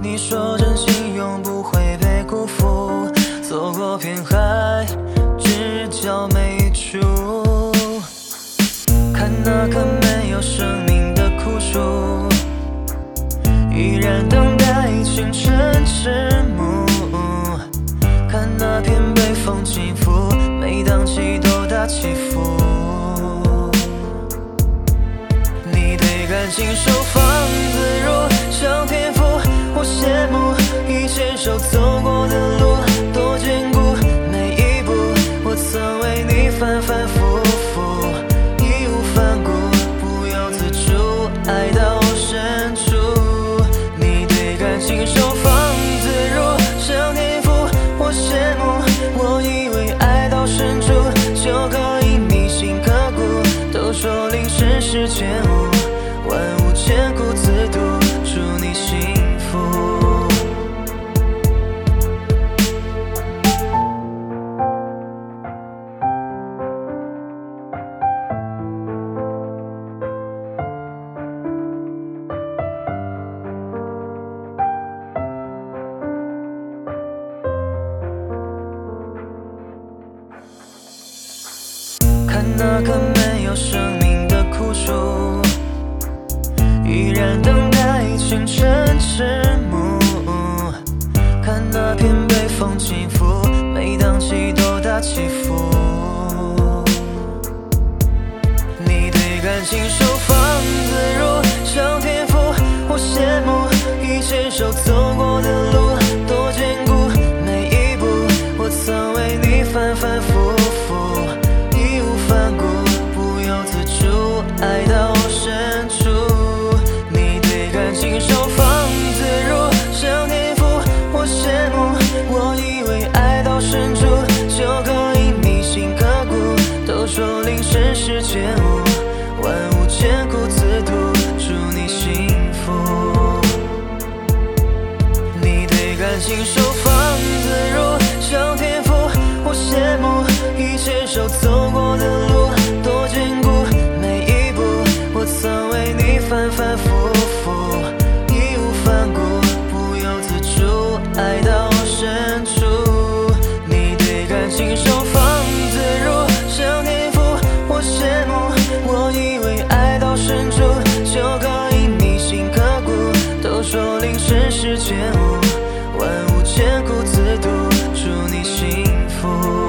你说真心永不会被辜负，走过片海，只叫没处。看那棵没有生命的枯树，依然等待清晨迟暮。看那片被风轻拂，每当悸都大起伏。你对感情收放自如，像天赋，我羡慕。一牵手走过的路多坚固，每一步我曾为你反反复复，义无反顾，不由自主，爱到深处。你对感情收放自如，像天赋，我羡慕。我以为爱到深处就可以铭心刻骨，都说灵深是觉悟，万物千古自渡，祝你幸福。看那棵没有生命的枯树，依然等待清晨迟暮。看那片被风轻拂，每当悸都大起伏。你对感情收放自如，像天赋，我羡慕。一牵手走过的路多坚固，每一步我曾为你反反复复，义无反顾，不由自主，爱到深处。你对感情收放自如，像天赋，我羡慕。我以为爱到深处就可以铭心刻骨，都说灵深是觉悟，万物千古自渡，祝你幸福。你对感情收放自如，像天赋，我羡慕。一牵手走过的路多坚固，每一步我曾为你反反复复，义无反顾，不由自主，爱到深处。你对感情收放自如，像天赋，我羡慕。我以为爱到深处就可以铭心刻骨，都说灵深是觉悟，万物千古自渡，祝你幸福。